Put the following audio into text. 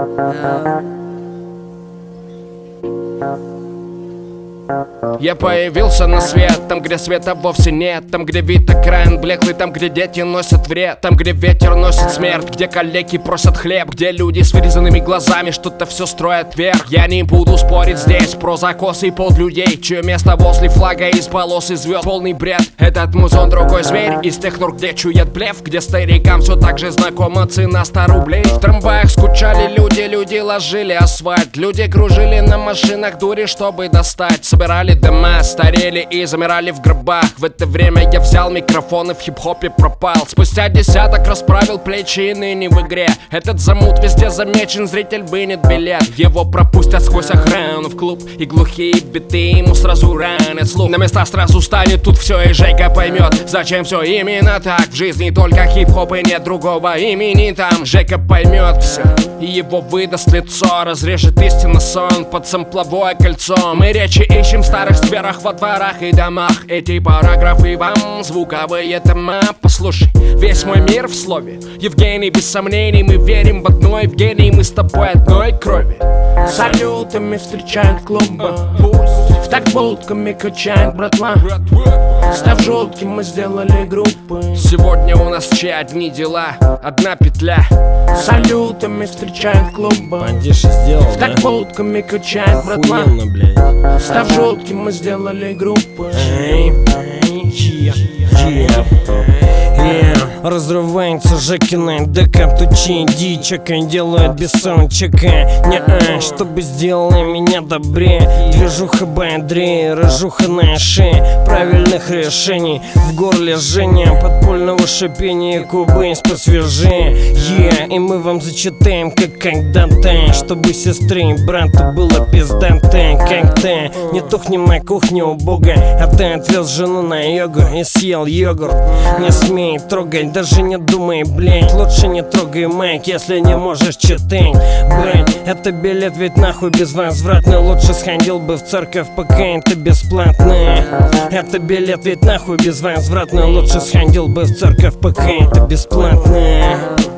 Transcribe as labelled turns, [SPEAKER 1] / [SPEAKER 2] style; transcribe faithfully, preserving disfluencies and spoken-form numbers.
[SPEAKER 1] Я появился на свет, там, где света вовсе нет. Там, где вид экран блеклый, там, где дети носят вред. Там, где ветер носит смерть, где коллеги просят хлеб. Где люди с вырезанными глазами что-то все строят вверх. Я не буду спорить здесь про закосы и под людей, чье место возле флага из полос и звезд. Полный бред, этот музон другой зверь из тех нор, где чует блеф. Где старикам все так же знакома цена ста рублей. В трамваях скучали люди, люди ложили асфальт. Люди кружили на машинах дури, чтобы достать. Собирали дома, старели и замирали в гробах. В это время я взял микрофон и в хип-хопе пропал. Спустя десяток расправил плечи и ныне в игре. Этот замут везде замечен, зритель вынет билет. Его пропустят сквозь охрану в клуб, и глухие биты ему сразу ранят слух. На места сразу станет тут все, и Жека поймет, зачем все именно так. В жизни только хип-хоп и нет другого имени там. Жека поймет все, и его выдаст лицо. Разрежет истинно сон под сампловое кольцо. Мы речи ищем в старых сферах, во дворах и домах. Эти параграфы вам звуковые тома. Послушай, весь мой мир в слове Евгений, без сомнений, мы верим в одно Евгений. Мы с тобой одной крови. Салютами встречают клубы, в так болтками качает братва. Став желтким, мы сделали группы. Сегодня у нас чьи одни дела, одна петля. Салютами встречают клубы, в так болтками качает братва. Став желтким, мы сделали группы.
[SPEAKER 2] Yeah. Разрывается Жекина ДК, тучи дичака делают без саундчека. Не-а, чтобы сделали меня добрее. Движуха бодрее, рыжуха на шее. Правильных решений в горле жжения, подпольного шипения, кубынь посвежее. Yeah. И мы вам зачитаем, как когда-то, чтобы сестры и брату было пиздато. Как ты, не тухнем на кухне у Бога, а ты отвез жену на йогу и съел йогурт. Не смей трогать, даже не думай, блять. Лучше не трогай майк, если не можешь читать. Блять, это билет ведь нахуй безвозвратный. Лучше сходил бы в церковь, пока это бесплатно. Это билет ведь нахуй безвозвратный. Лучше сходил бы в церковь, пока это бесплатно.